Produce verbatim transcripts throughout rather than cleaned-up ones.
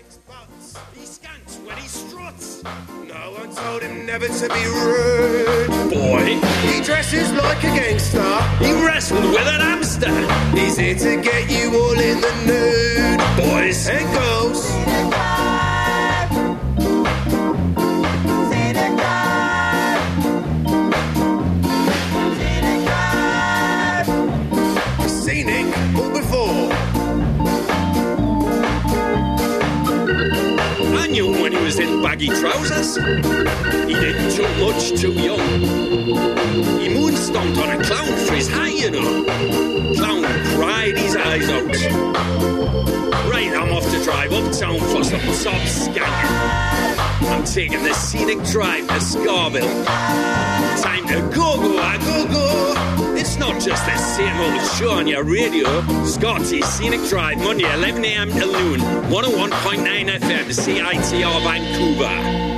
He scants when he struts. No one told him never to be rude. Boy, he dresses like a gangster. He wrestled with an hamster. He's here to get you all in the nude. Boys and girls. Scenic or before. I knew him when he was in baggy trousers. He didn't jump much too young. He moonstomped on a clown for his high, you know. Clown cried his eyes out. Right, I'm off to drive uptown for some top skanking. I'm taking the scenic drive to Scarville. Time to go, go, I go, go. It's not just the same old show on your radio. Scotty's Scenic Drive, Monday, eleven a.m. till noon. one oh one point nine F M, C I T R Vancouver.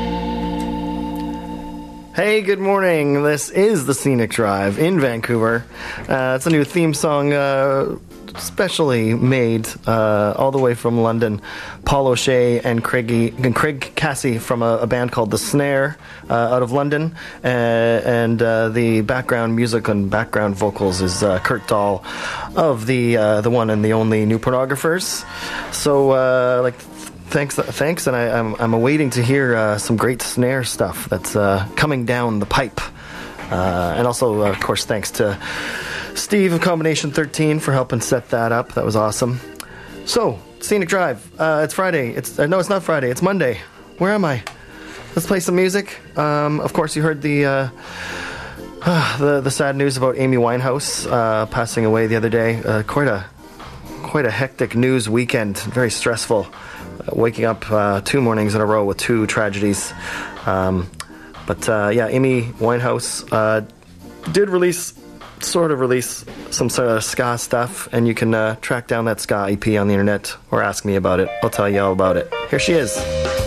Hey, good morning. This is the Scenic Drive in Vancouver. Uh, it's a new theme song uh, specially made uh, all the way from London. Paul O'Shea and, Craigie, and Craig Cassie from a, a band called The Snare uh, out of London. Uh, and uh, the background music and background vocals is uh, Kurt Dahl of the uh, the one and the only New Pornographers. So, uh, like... Thanks, thanks, and I, I'm I'm awaiting to hear uh, some great snare stuff that's uh, coming down the pipe, uh, and also, uh, of course, thanks to Steve of Combination thirteen for helping set that up. That was awesome. So, Scenic Drive. Uh, it's Friday. It's uh, no, it's not Friday. It's Monday. Where am I? Let's play some music. Um, of course, you heard the uh, uh, the the sad news about Amy Winehouse uh, passing away the other day. Uh, quite a quite a hectic news weekend. Very stressful. Waking up uh, two mornings in a row with two tragedies. Um, but uh, yeah, Amy Winehouse uh, did release, sort of release some sort of ska stuff, and you can uh, track down that ska E P on the internet or ask me about it. I'll tell you all about it. Here she is.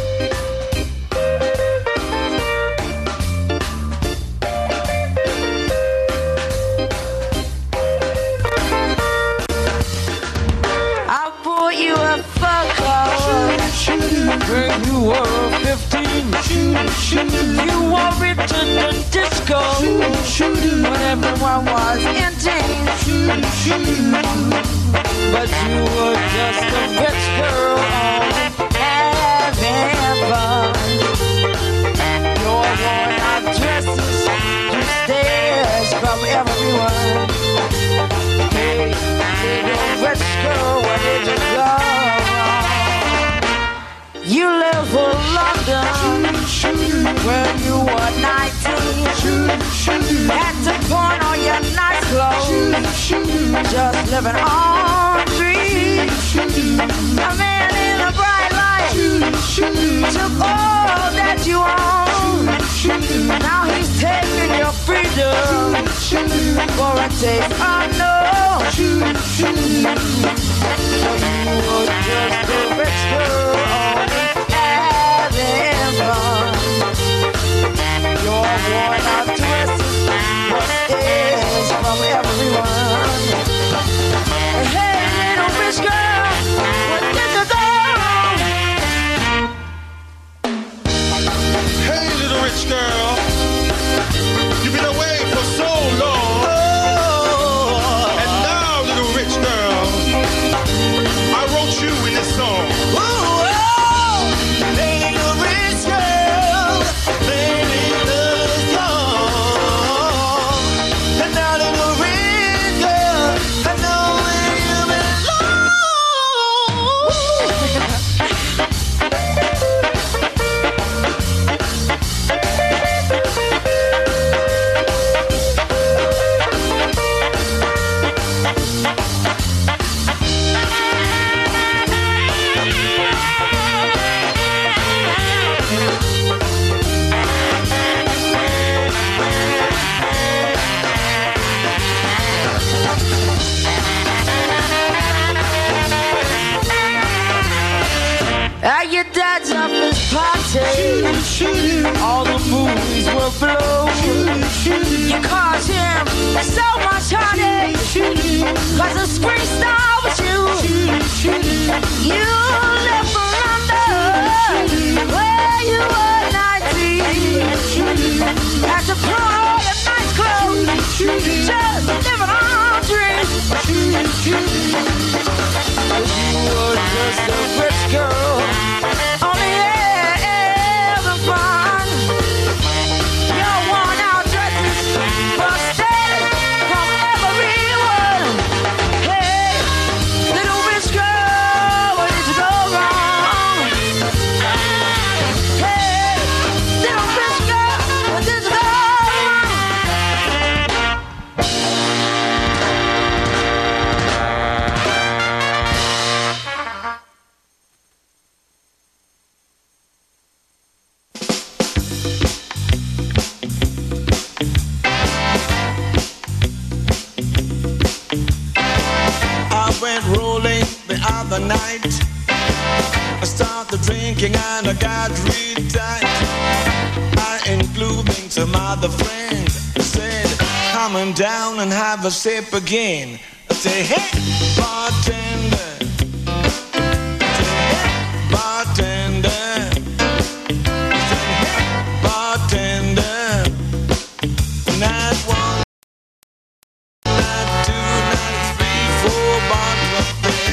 When you were fifteen, you wore it to the disco when everyone was in teens. But you were just a rich girl having fun. Your worn out dresses drew stares from everyone. Hey, little rich girl, where did you go? You left for London when you were nineteen. Had to pawn all your nice clothes, just living on dreams. A man in a bright light took all that you own. Now he's taking your freedom for a taste unknown. So you were just a rich girl having fun. Your worn out dresses were stares from everyone. Hey, little rich girl, where did you go? Hey, little rich girl, you've been away for so long. Oh. And now, little rich girl, I wrote you in this song. Oh, oh. Little rich girl, baby, the song. And now, little rich girl, I know where you belong. At your dad's office party, all the movies were blown. You caused him so much heartache, cause the screen star was you. You left for London just living on dreams. You were just a rich girl on the edge of fun. Your worn out dresses busted from everyone. Hey, little rich girl, where did you go wrong? Hey, little rich girl, where did you go wrong? The night I started drinking and I got real tight. I including some other friends said, come on down and have a sip again. I say, hey, bartender. I say, hey, bartender. I say, hey, bartender. Not one, not two, not three, four bottles of beer.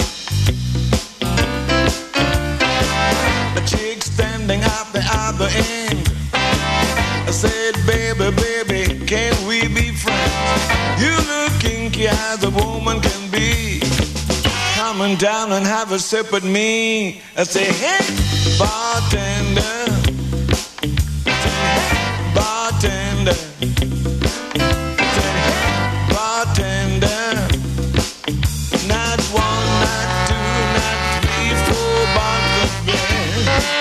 Out the other end, I said, baby, baby, can we be friends? You look kinky as a woman can be. Come on down and have a sip with me. I say, hey, bartender. I say, hey, bartender. I say, hey, bartender. Not one, not two, not three, four bottles of beer.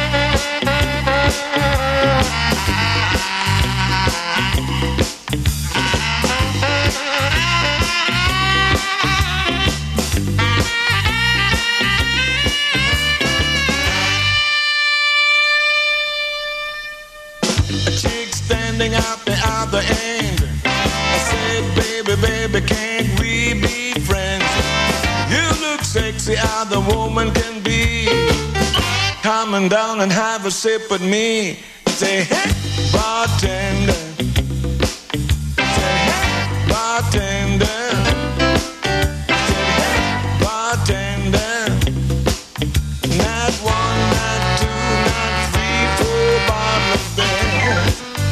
Out the other end, I said, baby, baby, can't we be friends? You look sexy, other woman can be. Come on down and have a sip with me. Say, hey, bartender. Say, hey, bartender. Say, hey, bartender. Not one, not two, not three, four bottles of beer.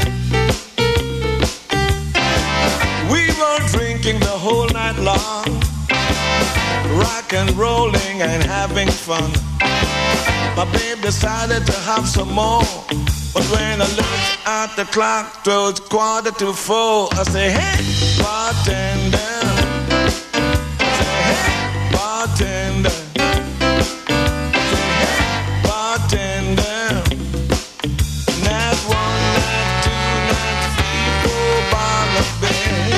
Drinking the whole night long, rock and rolling and having fun. My babe decided to have some more, but when I looked at the clock, it was quarter to four. I say, hey, bartender. I say, hey, bartender. I say, hey, bartender. Not one, not two, not three, four bottles of beer.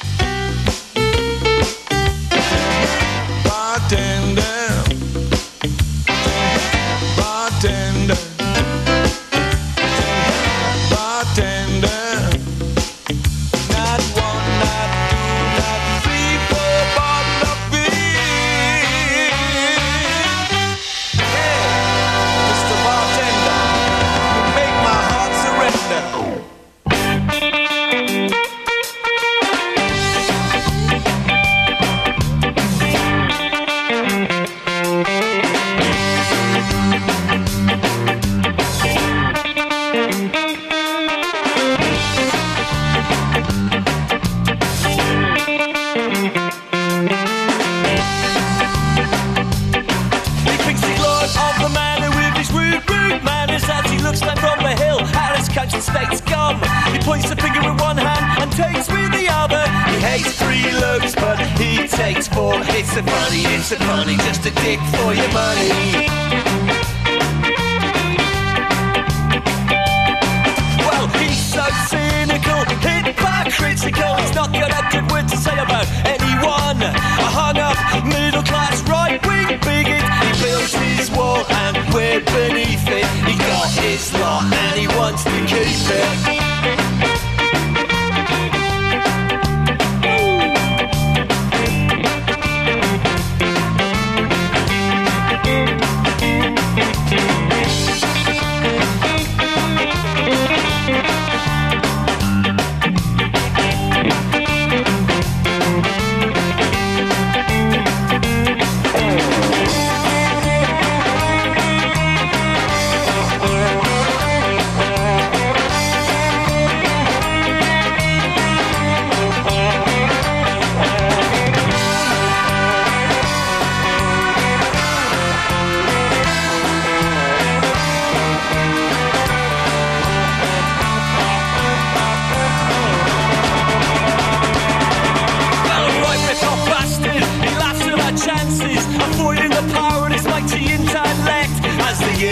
Bartender, bartender, bartender. Not one, not two, not three, four bottles of beer. Hey, Mister Bartender, you make my heart surrender. State's gone. He points the finger with one hand and takes with the other. He hates three looks, but he takes four. It's a funny, it's a funny, just a dick for your money. Well, he's so cynical, hypocritical. He's not got a good word to say about anyone. A hung-up, middle-class, right-wing bigot. He builds his wall and we're beneath it. He got his lot and he wants to keep it.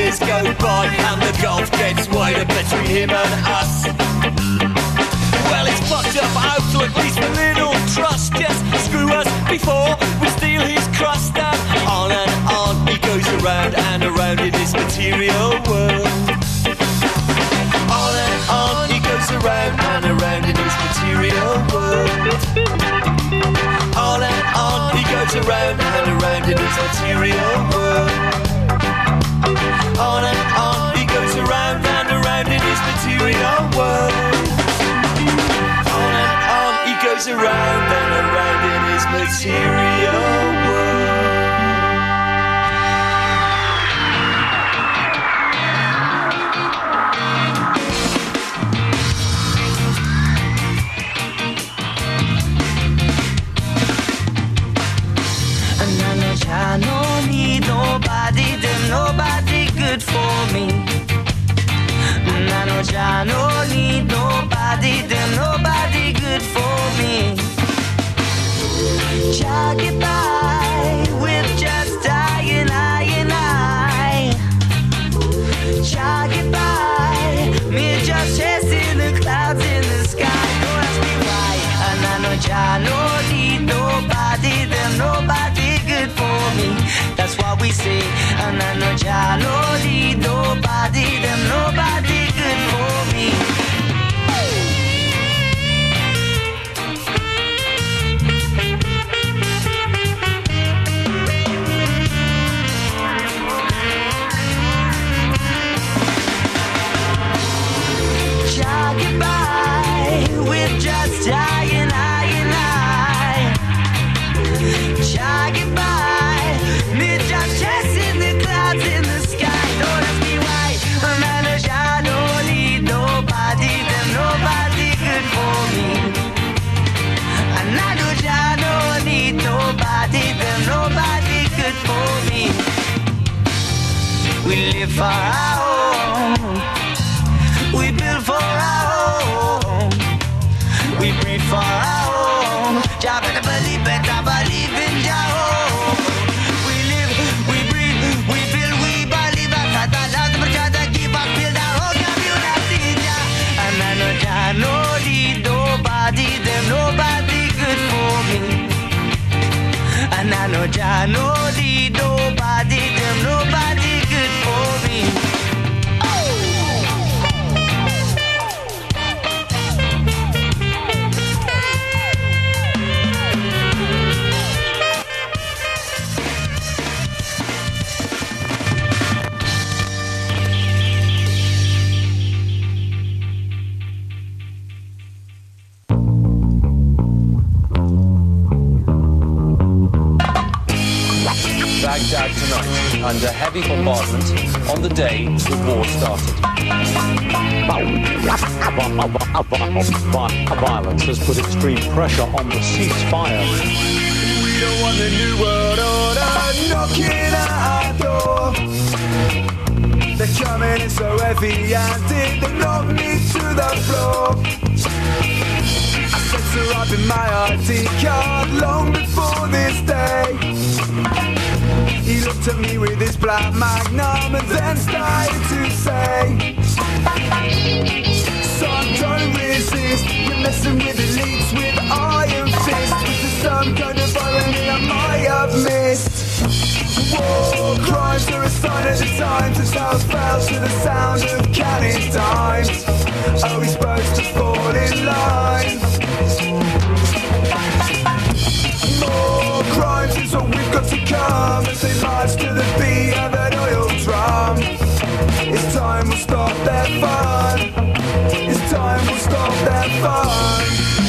years go by and the gulf gets wider between him and us. Well, it's fucked up out to at least a little trust. Just screw us before we steal his crust. And on and on he goes around and around in this material world. On and on he goes around and around in this material world. On and on he goes around and around in this material world. On and on he goes around and around in this material world. On and on he goes around and around in his material world. I don't need nobody, there's nobody good for me. I know I don't need nobody, there's nobody good for me. Try get by with just I and I and I. Try get by, me just chasing the clouds in the sky. Don't ask me why, and I know I don't need nobody, there's nobody good for me. That's what we say, and I know I don't need nobody, there's nobody good for me. Try get by with just I and I and I. Try get by, me just chasing the clouds in the sky. Don't ask me why, man, I don't need nobody, there's nobody good for me. And I know I don't need nobody, there's nobody good for me. We live for our home, we build for our home, we breathe for our home. Jah better believe it, I believe in Jah home. We live, we breathe, we build, we believe. That's the last of Jah that keep us build our whole community. Jah, and I know Jah no need nobody, there's nobody good for me. And I know Jah no need nobody, there's nobody good for me. Baghdad tonight, under heavy bombardment on the day the war started. Violence has put extreme pressure on the ceasefire. We don't want the new world order knocking at our door. They're coming in so heavy-handed, they knock me to the floor. I set her up in my I D card long before this day. He looked at me with his black magnum and then started to say, son, don't resist, you're messing with elites with iron fists. This is some kind of irony I might have missed. War crimes are a sign of the times, as house bells to the sound of cannon dimes. Are we supposed to fall in line? More crimes is what we've got to come as they march to the beat of an oil drum. It's time we'll stop their fun. It's time we'll stop their fun.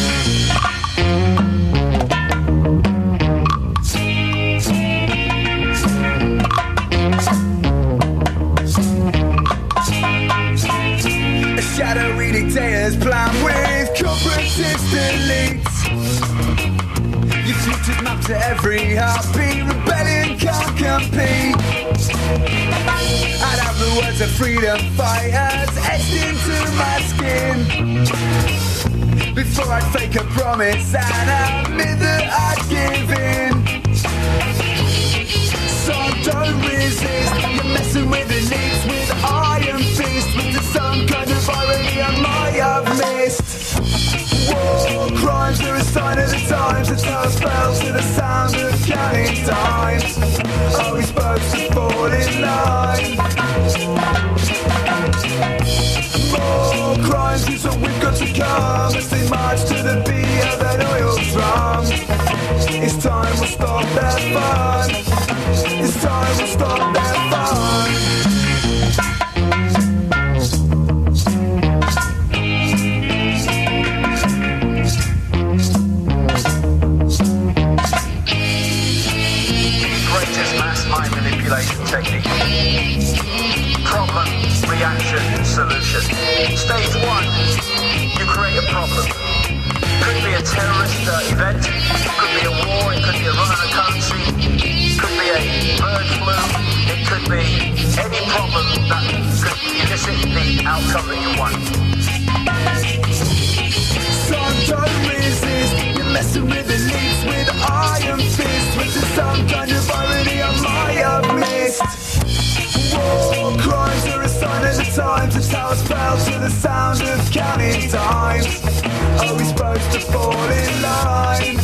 A shadowy dictator's plan with corporatist elites. You've flipped map to every heartbeat, rebellion can't compete. I'd have the words of freedom fighters etched into my skin before I'd fake a promise and admit that I'd give in. So don't resist, you're messing with elites missed. War crimes are a sign of the times. The towers fell to the sound of counting dimes. Are we supposed to fall in line? More crimes is what we've got to come as they march to the beat of an oil drum. It's time we'll stop that fun. It's time we'll stop that fun. Technique. Problem, reaction, solution. Stage one, you create a problem. Could be a terrorist uh, event, could be a war, it could be a run on a currency, could be a bird flu, it could be any problem that could elicit the outcome that you want. Some don't resist, you're messing with the leads with iron fists, which is some kind of irony I might have missed. War crimes are a sign of the times. The towers fell to the sound of counting dimes. Are we supposed to fall in line?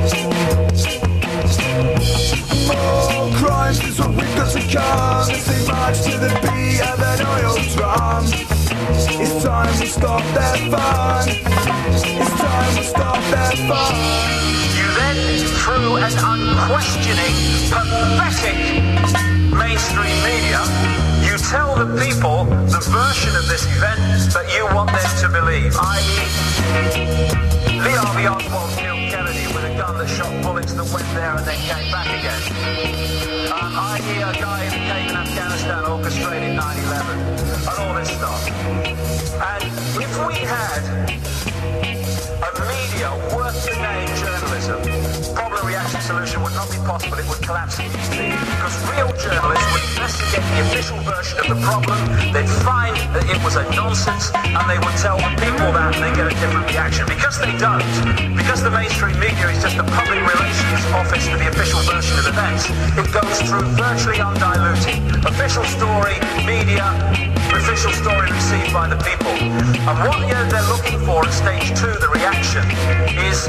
More crimes is what we've got to come as they march to the beat of an oil drum. It's time to stop that fun. It's time to stop that fun. You then, through an unquestioning, pathetic mainstream media, you tell the people the version of this event that you want them to believe, that is. Lee Harvey Oswald killed Kennedy with a gun that shot bullets that went there and then came back again. Um, that a guy who came in Afghanistan orchestrated nine eleven and all this stuff. And if we had a media worth the name journalism, problem, reaction, solution would not be possible. It would collapse immediately. Because real journalists would investigate the official version of the problem, they'd find that it was a nonsense, and they would tell the people that and they get a different reaction. Because they don't, because the mainstream media is just a public relations office for the official version of events, it goes through virtually undiluted. Official story, media, official story received by the people. And what they're looking for at stage two, the reaction, is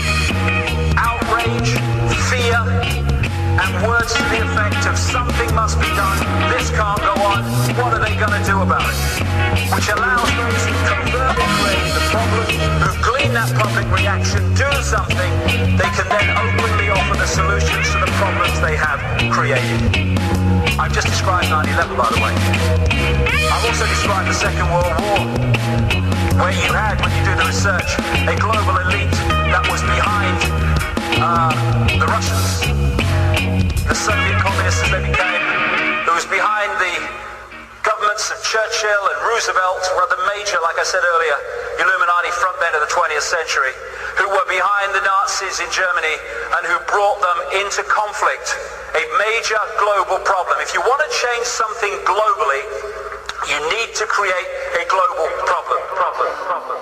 outrage, fear, and words to the effect of something must be done, this can't go on, what are they going to do about it? Which allows those who covertly create the problem, who glean that public reaction, do something, they can then openly offer the solutions to the problems they have created. I've just described nine eleven, by the way. I've also described the Second World War, where you had, when you do the research, a global elite that was behind uh, the Russians, the Soviet communists as they became, who was behind the governments of Churchill and Roosevelt, were the major, like I said earlier, Illuminati frontmen of the twentieth century, who were behind the Nazis in Germany and who brought them into conflict, a major global problem. If you want to change something globally, you need to create a global problem. Problem. Problem.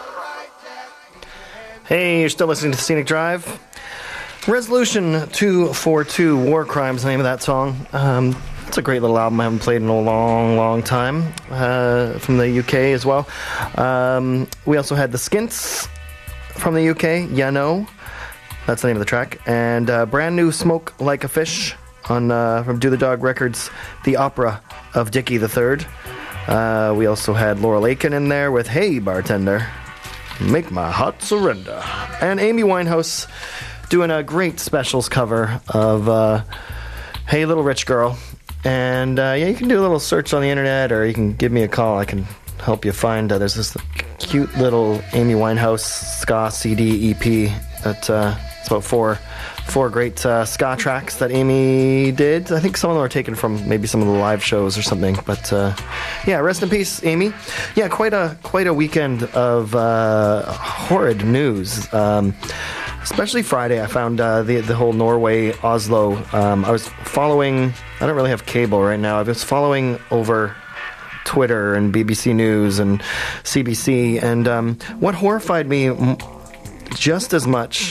Hey, you're still listening to Scenic Drive. Resolution two forty-two, War Crimes, the name of that song. Um, it's a great little album I haven't played in a long, long time, uh, from the U K as well. Um, we also had the Skints from the U K, Ya Know, that's the name of the track, and uh, brand new Smoke Like a Fish on uh, from Do the Dog Records, The Opera of Dickie the Third. Uh, we also had Laurel Aitken in there with Hey Bartender, Make My Heart Surrender, and Amy Winehouse doing a great specials cover of uh, Hey Little Rich Girl. And uh, yeah, you can do a little search on the internet, or you can give me a call. I can help you find uh, there's this cute little Amy Winehouse ska C D E P that uh, it's about four four great uh, ska tracks that Amy did. I think some of them are taken from maybe some of the live shows or something, but uh, yeah, rest in peace, Amy. Yeah, quite a quite a weekend of uh, horrid news. Um, Especially Friday, I found uh, the the whole Norway, Oslo. Um, I was following, I don't really have cable right now. I was following over Twitter and B B C News and C B C. And um, what horrified me just as much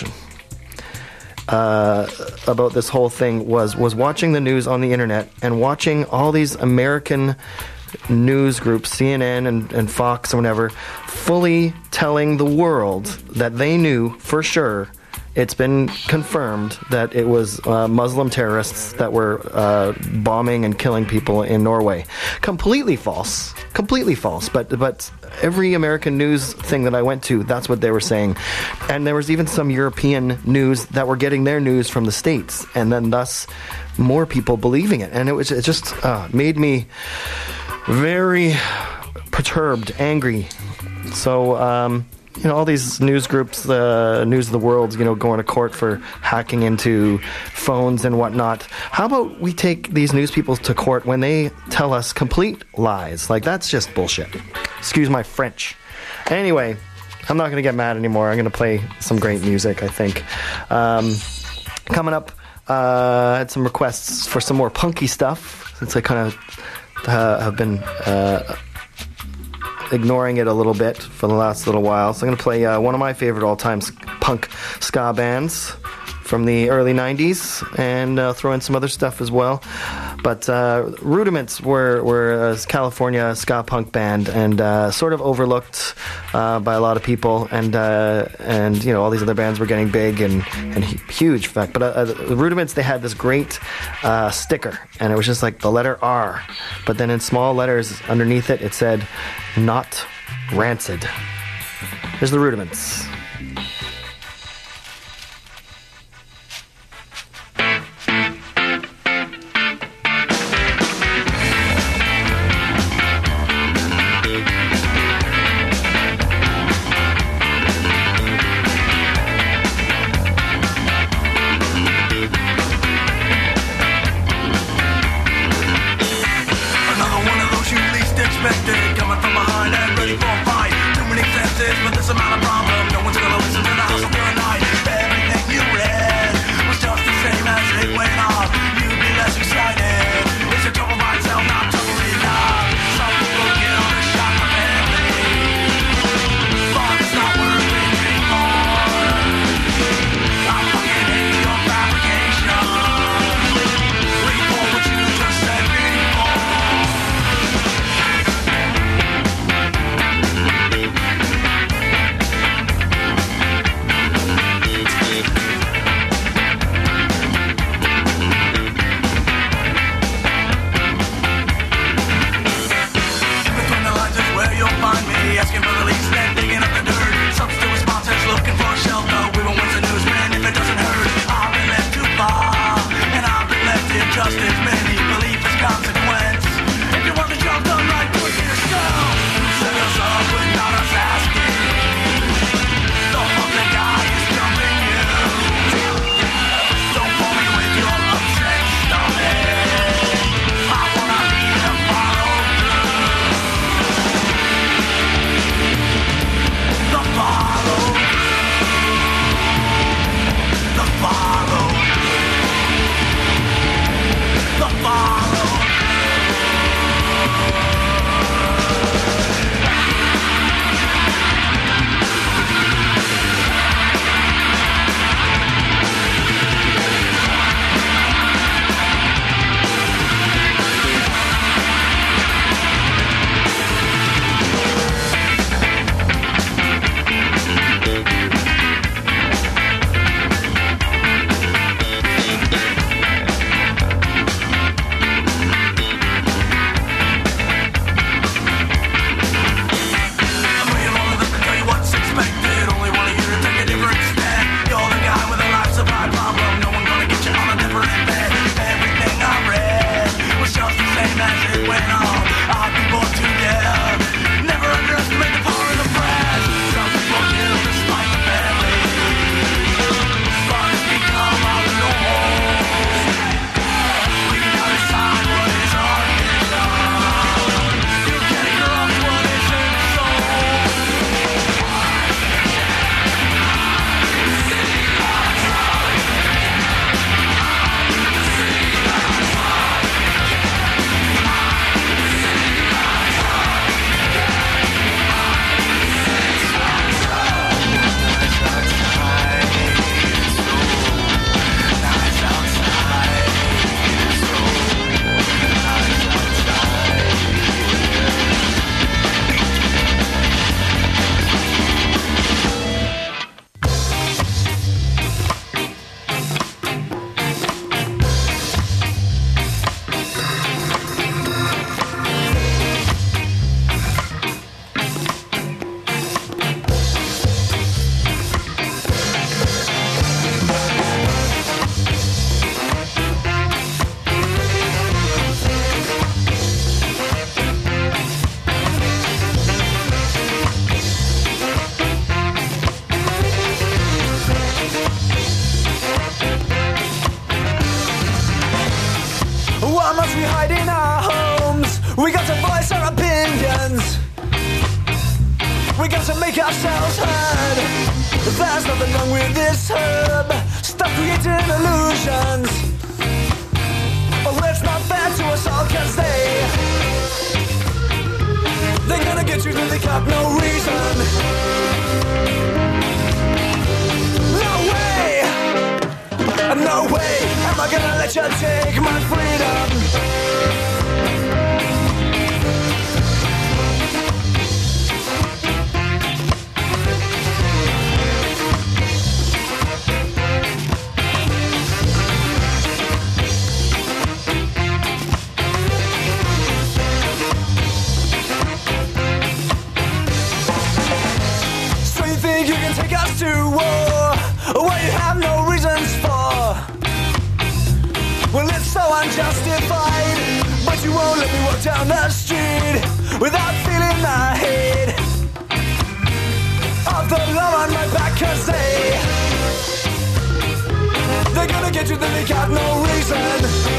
uh, about this whole thing was, was watching the news on the internet and watching all these American news groups, C N N and, and Fox or whatever, fully telling the world that they knew for sure. It's been confirmed that it was uh, Muslim terrorists that were uh, bombing and killing people in Norway. Completely false. Completely false. But but every American news thing that I went to, that's what they were saying. And there was even some European news that were getting their news from the States. And then thus more people believing it. And it was it just uh, made me very perturbed, angry. So... Um, You know, all these news groups, the uh, News of the World, you know, going to court for hacking into phones and whatnot. How about we take these news people to court when they tell us complete lies? Like, that's just bullshit. Excuse my French. Anyway, I'm not going to get mad anymore. I'm going to play some great music, I think. Um, coming up, uh, I had some requests for some more punky stuff, since I kind of uh, have been... Uh, ignoring it a little bit for the last little while. So I'm going to play uh, one of my favorite all-time punk ska bands from the early nineties and uh, throw in some other stuff as well. But uh, Rudiments were, were a California ska punk band and uh, sort of overlooked uh, by a lot of people. And, uh, and you know, all these other bands were getting big and, and huge. In fact, but uh, the Rudiments, they had this great uh, sticker, and it was just like the letter R. But then in small letters underneath it, it said, "Not Rancid." Here's the Rudiments. Coming from behind and ready for a fight. Too many senses, but there's a amount of problem. No one's turn. There's nothing wrong with this herb. Stop creating illusions. Oh, it's not fair to us all, cause they They're gonna get you till they got no reason. No way, no way am I gonna let you take my freedom. You can take us to war, what you have no reasons for. Well, it's so unjustified, but you won't let me walk down the street without feeling the hate of the law on my back, cause they They're gonna get you, then they got no reason.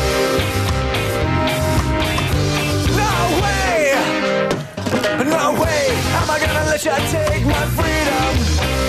No way, no way am I gonna let you take my freedom.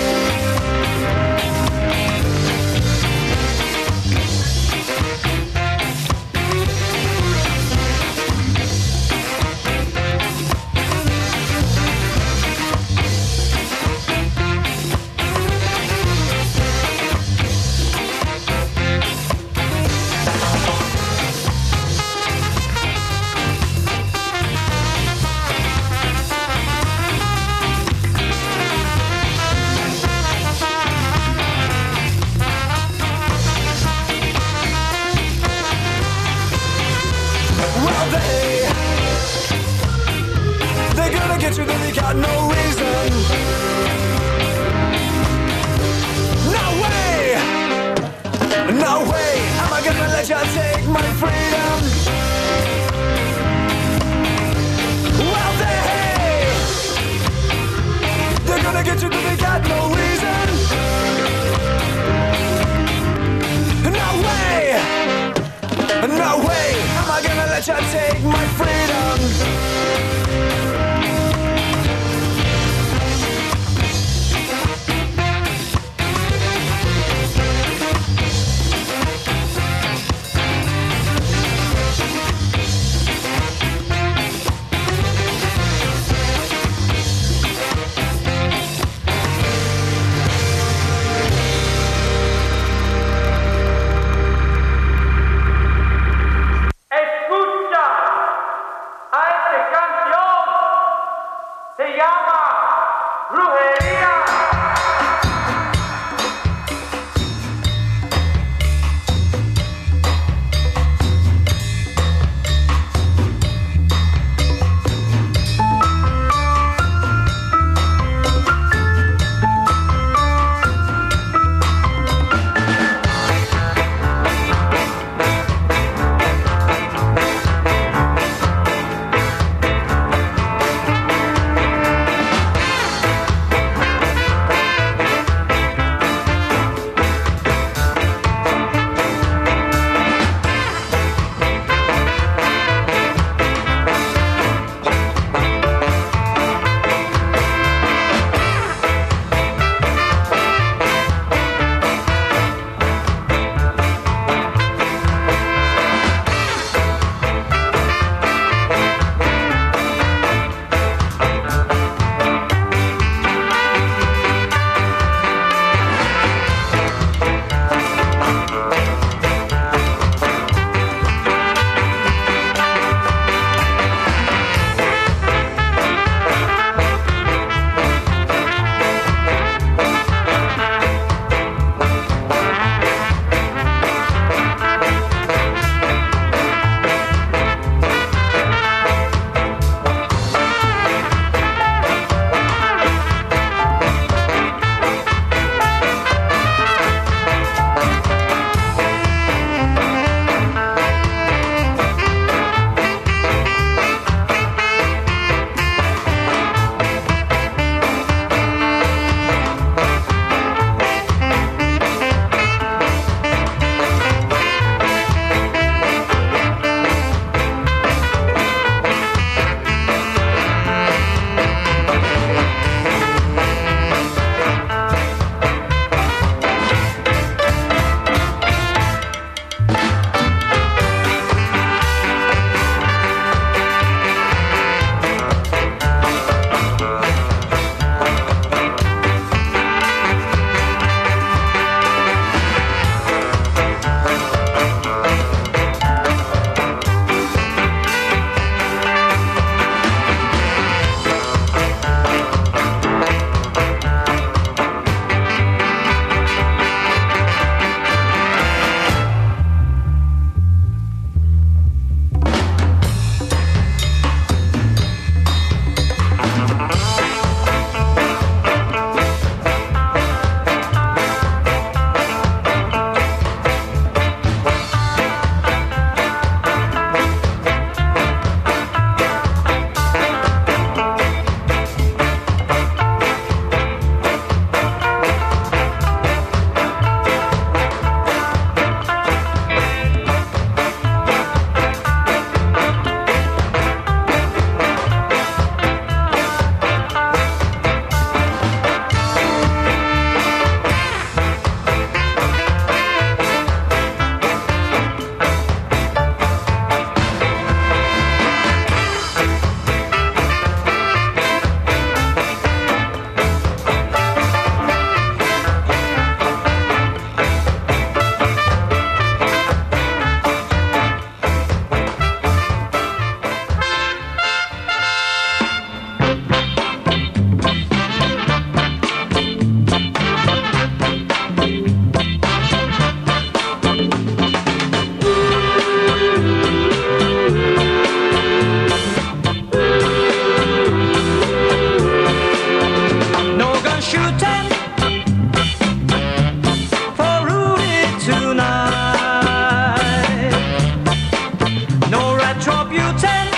Get you, then they got no reason. No way, no way am I gonna let you take my freedom. Well, they They're gonna get you, then they got no reason. No way, no way am I gonna let you take my freedom. Escucha. tonight. No retribution,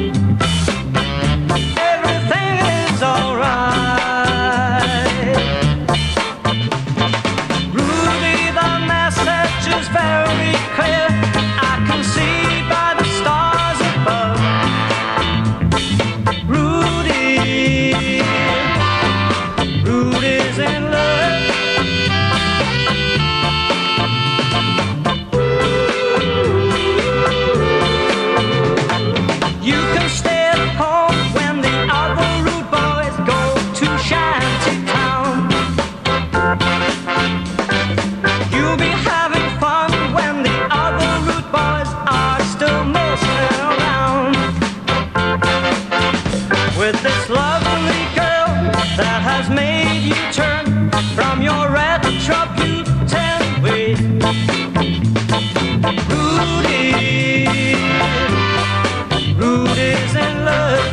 everything is alright. Rudy, the message is very clear. I can see by the stars above. Rudy, Rudy's in love. You can stay at home when the other rude boys go to shanty town. You'll be having fun when the other rude boys are still messing around with this lovely girl that has made you turn from your retribution way. Rudy, Rudy's in love.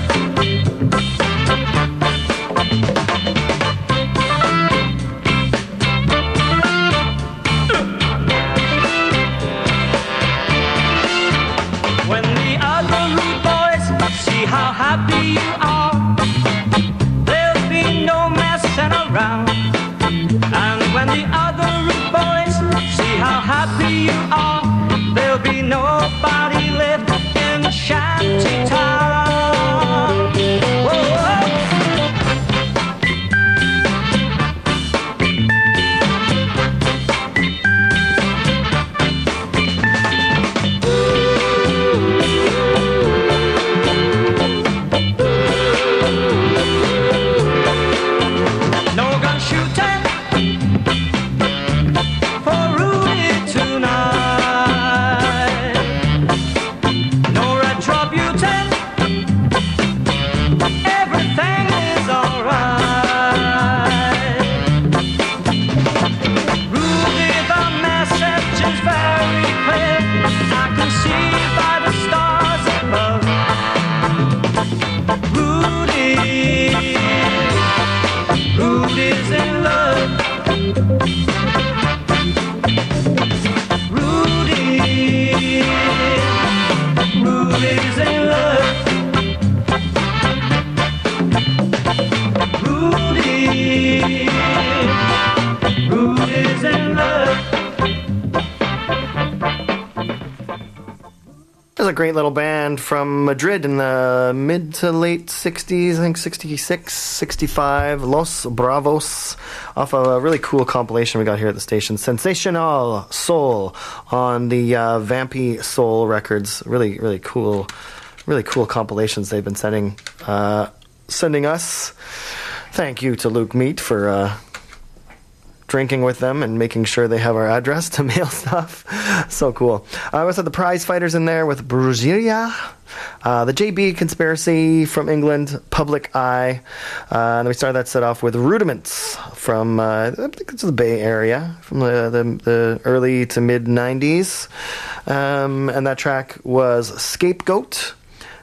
When the other rude boys see how happy you are, there'll be no messing around. And when the other rude boys see how happy you are, there'll be nobody left in the shanty town. Whoa. No gun shooting for Rudy tonight. No retribution, everything is alright. Rudy, the message is very clear. I can see by the stars above. Rudy, Rudy's in love. Rudy, Rudy's in love. Rudy, Rudy's in love. There's a great little band from Madrid in the mid to late sixties, I think sixty-six, sixty-five, Los Bravos, off of a really cool compilation we got here at the station, Sensational Soul, on the uh, Vampy Soul Records. Really, really cool, really cool compilations they've been sending, uh, sending us. Thank you to Luke Meat for uh, drinking with them and making sure they have our address to mail stuff. So cool. I also had the Prize Fighters in there with Brujeria, uh, the J B Conspiracy from England, Public Eye, uh, and then we started that set off with Rudiments from, uh, I think it's the Bay Area, from the, the, the early to mid nineties, um, and that track was Scapegoat.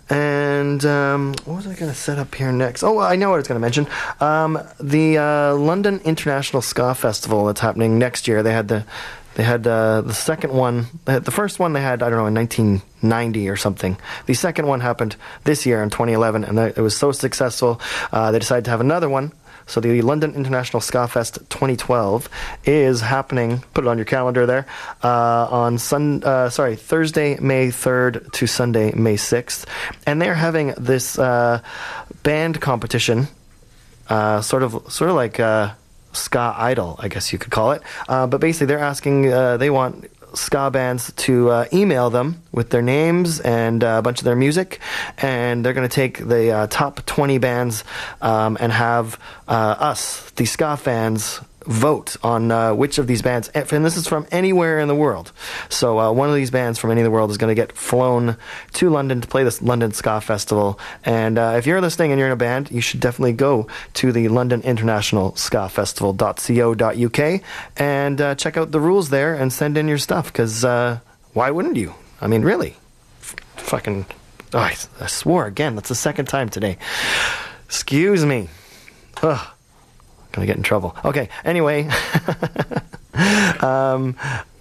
And um, what was I going to set up here next? Oh, I know what I was going to mention. Um, the uh, London International Ska Festival that's happening next year. They had the they had uh, the second one. They had, the first one they had, I don't know, in nineteen ninety or something. The second one happened this year in twenty eleven, and it was so successful, uh, they decided to have another one. So the London International Ska Fest twenty twelve is happening. Put it on your calendar there. Uh, on sun, uh, sorry, Thursday, May third to Sunday, May sixth, and they're having this uh, band competition, uh, sort of, sort of like uh, Ska Idol, I guess you could call it. Uh, but basically, they're asking. Uh, they want ska bands to uh, email them with their names and uh, a bunch of their music, and they're going to take the uh, top twenty bands um, and have uh, us, the ska fans, vote on uh, which of these bands, and this is from anywhere in the world. So uh, one of these bands from any of the world is going to get flown to London to play this London Ska Festival. And uh, if you're listening and you're in a band, you should definitely go to the London International Ska Festival dot co dot uk and uh, check out the rules there and send in your stuff, because uh, why wouldn't you? I mean, really. F- fucking... Oh, I, I swore again. That's the second time today. Excuse me. Ugh. Gonna get in trouble. Okay, anyway. um,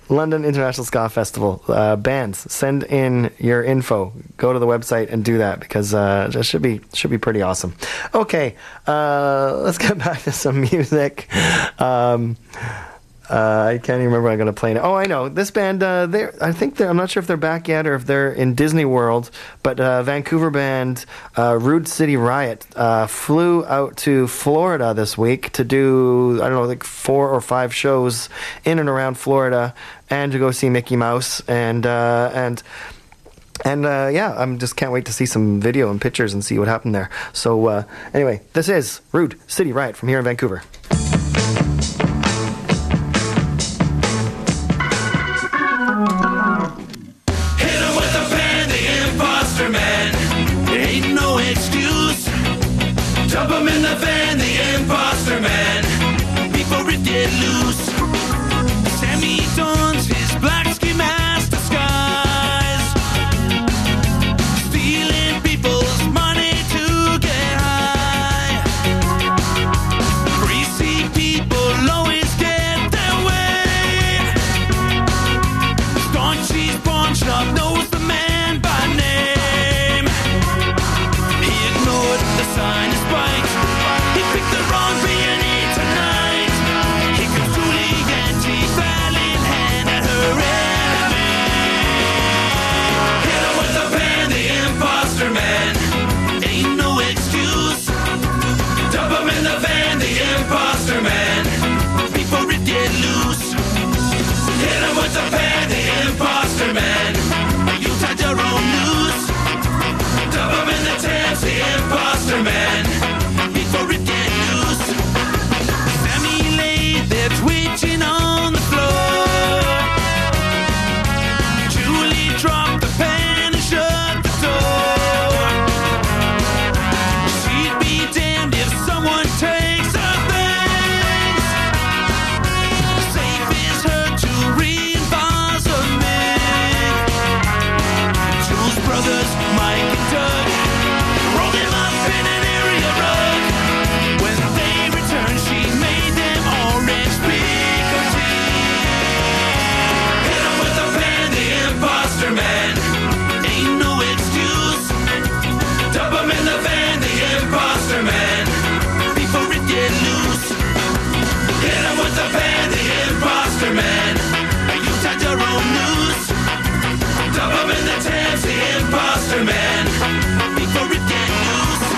London International Ska Festival. Uh, bands, send in your info. Go to the website and do that because uh, it should be should be pretty awesome. Okay, uh, let's get back to some music. Um, Uh, I can't even remember what I'm going to play now. Oh, I know. This band, uh, they're, I think they're, I'm not sure if they're back yet or if they're in Disney World, but uh, Vancouver band uh, Rude City Riot uh, flew out to Florida this week to do, I don't know, like four or five shows in and around Florida and to go see Mickey Mouse. And, uh, and, and uh, yeah, I just can't wait to see some video and pictures and see what happened there. So uh, anyway, this is Rude City Riot from here in Vancouver. Dump him in the van, the imposter man, before it get loose. Sammy dons his black ski mask disguise, stealing people's money to get high. Greasy people always get their way. Staunchy's pawn shop knows the man by name. He ignored the sign. He picked the wrong B and E tonight. He could truly anti-ball in hand at her enemy. Hit him with the pan, the imposter man. Ain't no excuse. Dump him in the van, the imposter man, before it get loose. Hit him with the pan, the imposter man. You tied your own noose. Dump him in the Thames, the imposter man, before it get loose. Sammy lay there twitching on the floor. Julie dropped the pen and shut the door. She'd be damned if someone takes her things. Safe is her jewelry and vase of mint. Jules' brothers, Mike and Doug, rolled him up in an area rug. When they returned, she made them orange picotin. Hit him with the pan, the imposter man. Ain't no excuse. Dump him in the van, the imposter man, before it get loose. Hit him with the pan, the imposter man. You tied your own noose. Dump him in the Thames, the imposter man, before it get loose.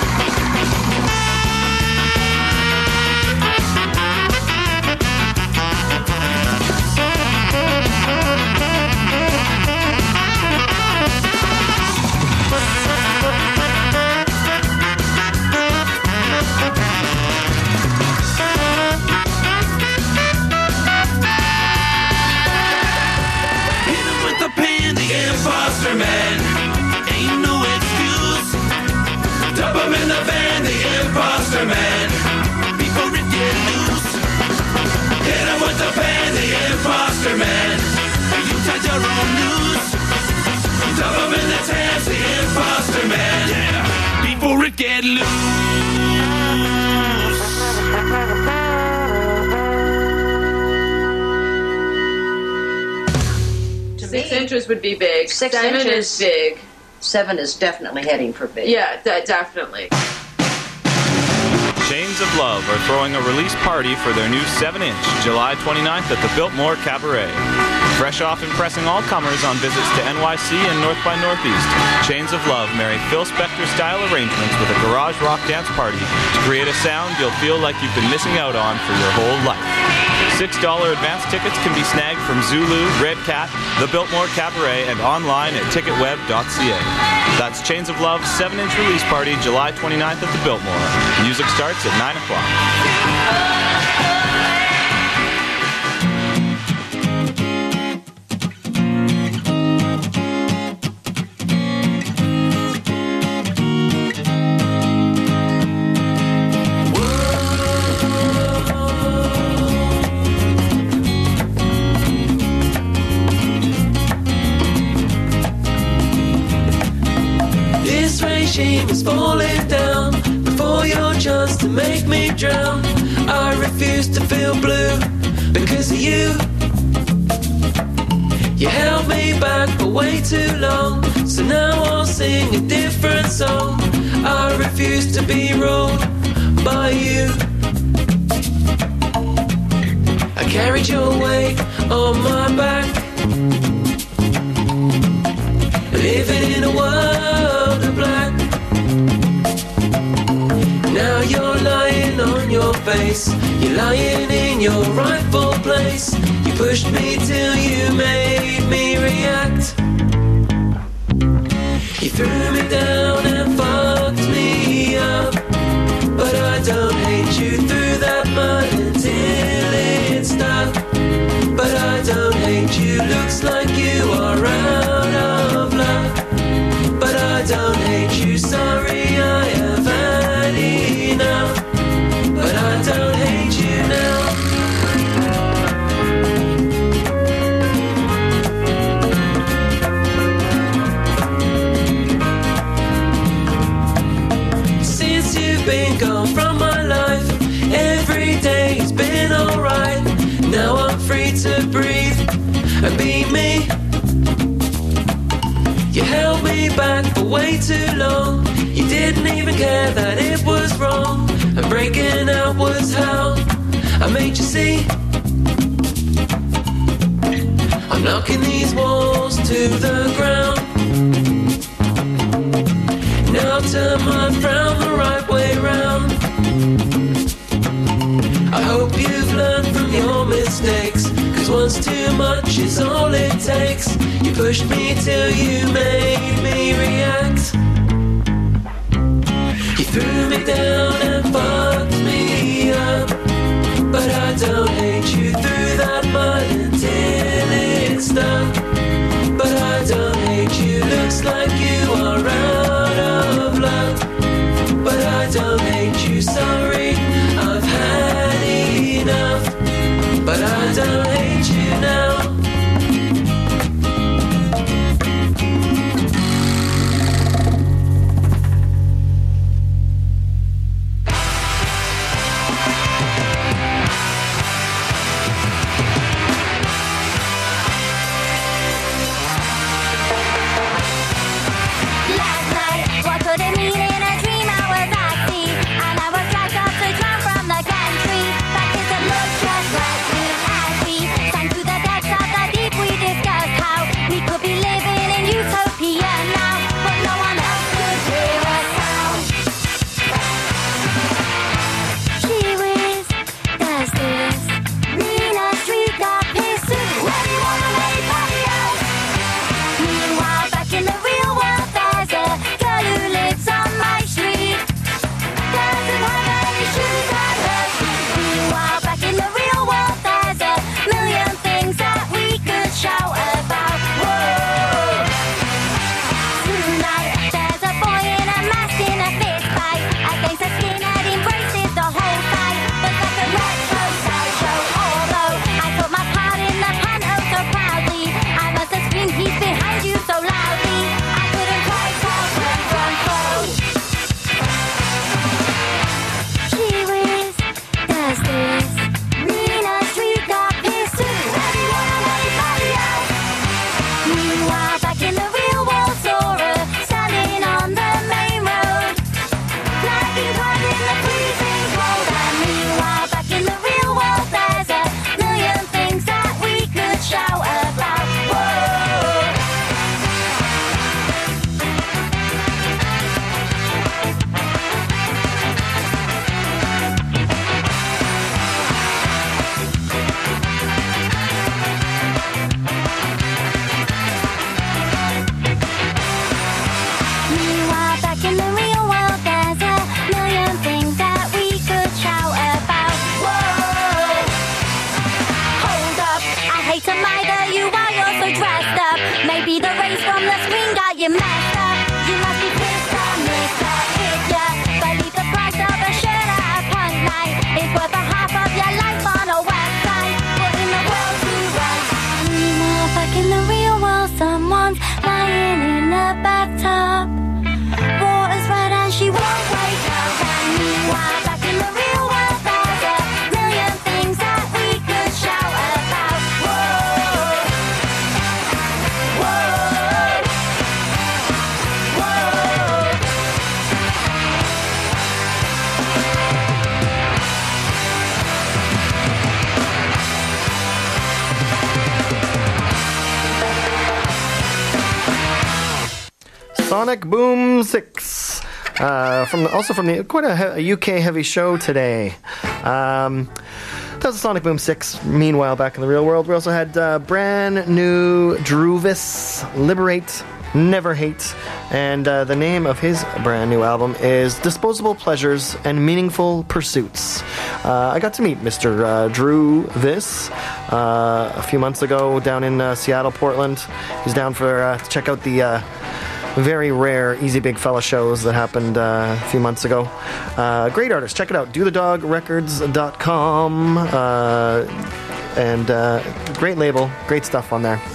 Hit him with the pan, the imposter man. Ain't no excuse. Dump him in the van, the imposter man, before it get loose. Hit him with the pan, the imposter man. You tied your own noose. Dump him in the Thames, the imposter man, yeah, before it get loose. Six inches would be big. Six Seven inches. is big. Seven is definitely heading for big. Yeah, de- definitely. Chains of Love are throwing a release party for their new seven inch, July twenty-ninth at the Biltmore Cabaret. Fresh off impressing all comers on visits to N Y C and North by Northeast, Chains of Love marry Phil Spector-style arrangements with a garage rock dance party to create a sound you'll feel like you've been missing out on for your whole life. six dollars advance tickets can be snagged from Zulu, Red Cat, the Biltmore Cabaret, and online at ticket web dot c a. That's Chains of Love seven inch release party, July twenty-ninth at the Biltmore. Music starts at nine o'clock. This regime is falling down before your chance to make me drown. I refuse to feel blue because of you. You held me back for way too long, so now I'll sing a different song. I refuse to be ruled by you. I carried your weight on my back, living in a world of black. Now you're lying on your face, you're lying in your rightful place. You pushed me till you made me react. You threw me down and fucked me up, but I don't hate you through that mud until it stuck. But I don't hate you, looks like you are out of luck. But I don't hate you, sorry I have had enough. But I don't hate you now. Since you've been gone from my life, every day's been alright. Now I'm free to breathe and be me. You held me back for way too long, you didn't even care that it was wrong. And breaking out was how I made you see. I'm knocking these walls to the ground. Now turn my frown the right way round. I hope you've learned from your mistakes, cause once too much is all it takes. You pushed me till you made me react. You threw me down and fucked me up, but I don't hate you through that mud until it's stuck. But I don't hate you, looks like you are out of luck. But I don't hate you, sorry, I've had enough. But I don't hate you now. Sonic Boom six. Uh, from the, also from the quite a, a U K heavy show today. Um, that was Sonic Boom six. Meanwhile, back in the real world, we also had uh, brand new Druvis, Liberate, Never Hate, and uh, the name of his brand new album is Disposable Pleasures and Meaningful Pursuits. Uh, I got to meet Mister Uh, Drew Viss uh, a few months ago down in uh, Seattle, Portland. He's down for uh, to check out the uh, very rare Easy Big Fella shows that happened uh, a few months ago. Uh, great artist. Check it out. do the dog records dot com. Uh, and uh, great label. Great stuff on there.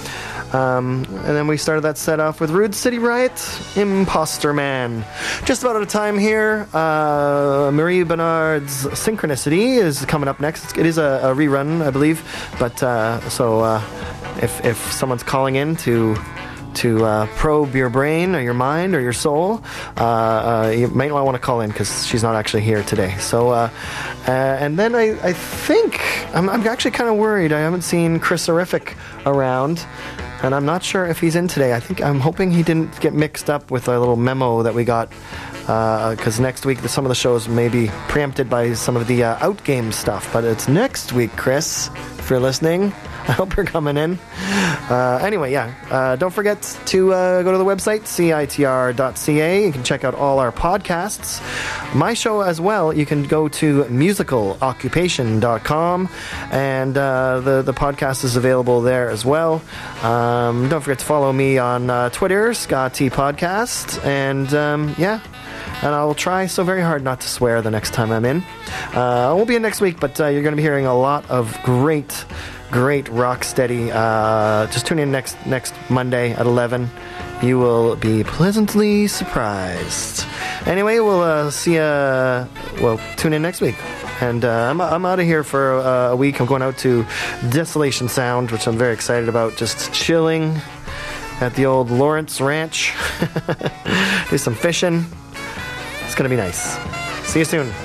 Um, and then we started that set off with Rude City Riot, Imposter Man. Just about out of time here. Uh, Marie Bernard's Synchronicity is coming up next. It is a, a rerun, I believe. But uh, so uh, if if someone's calling in to to uh, probe your brain or your mind or your soul, uh, uh, you might not want to call in because she's not actually here today. So, uh, uh, and then I, I think I'm, I'm actually kind of worried. I haven't seen Chris Horrific around. And I'm not sure if he's in today. I think I'm hoping he didn't get mixed up with a little memo that we got, because uh, next week some of the shows may be preempted by some of the uh, Outgame stuff. But it's next week, Chris, if you're listening. I hope you're coming in. Uh, anyway, yeah, uh, don't forget to uh, go to the website, C I T R dot C A. You can check out all our podcasts. My show as well, you can go to musical occupation dot com, and uh, the, the podcast is available there as well. Um, don't forget to follow me on uh, Twitter, Scott T Podcast, and um, yeah, and I'll try so very hard not to swear the next time I'm in. Uh, I won't be in next week, but uh, you're going to be hearing a lot of great Great rock steady. Uh, just tune in next next Monday at eleven. You will be pleasantly surprised. Anyway, we'll uh, see you. Well, tune in next week. And uh, I'm I'm out of here for uh, a week. I'm going out to Desolation Sound, which I'm very excited about. Just chilling at the old Lawrence Ranch. Do some fishing. It's gonna be nice. See you soon.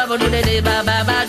ba ba do de de ba ba ba